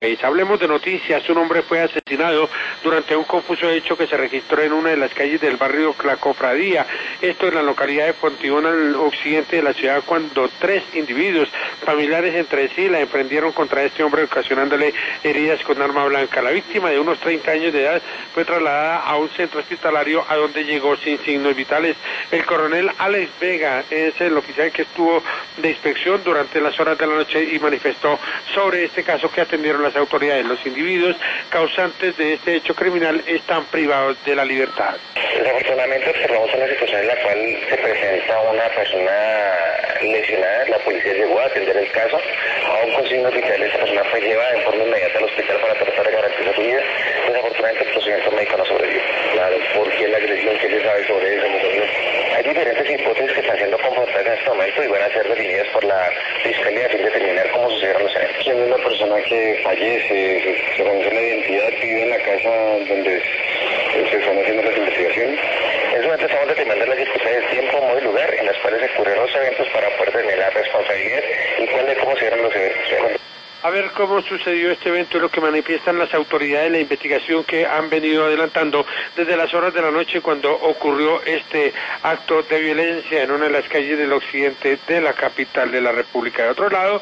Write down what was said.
Hablemos de noticias. Un hombre fue asesinado durante un confuso hecho que se registró en una de las calles del barrio La Cofradía, esto en la localidad de Fontibón, al occidente de la ciudad, cuando tres individuos familiares entre sí la emprendieron contra este hombre, ocasionándole heridas con arma blanca. La víctima, de unos 30 años de edad, fue trasladada a un centro hospitalario, a donde llegó sin signos vitales. El coronel Alex Vega es el oficial que estuvo de inspección durante las horas de la noche y manifestó sobre este caso que atendieron las autoridades. Los individuos causantes de este hecho criminal están privados de la libertad. Desafortunadamente observamos una situación en la cual se presenta una persona lesionada. La policía llegó a atender el caso, aún con signos vitales. Esta persona fue llevada en forma inmediata al hospital para tratar de garantizar su vida. Desafortunadamente el procedimiento médico no sobrevivió. Claro, ¿por qué la agresión? ¿Qué se sabe sobre eso? Hay diferentes hipótesis que están siendo confrontadas en este momento y van a ser definidas por la Fiscalía a fin de determinar cómo sucedieron los eventos. ¿Quién es la persona que fallece? ¿Se conoce la identidad? ¿Vive en la casa donde se están haciendo las investigaciones? En ese momento estamos determinando las circunstancias, tiempo, modo y lugar en las cuales se ocurrieron los eventos para poder determinar la responsabilidad y cuál de cómo se dieron los eventos. A ver cómo sucedió este evento, es lo que manifiestan las autoridades de la investigación que han venido adelantando desde las horas de la noche cuando ocurrió este acto de violencia en una de las calles del occidente de la capital de la República. De otro lado,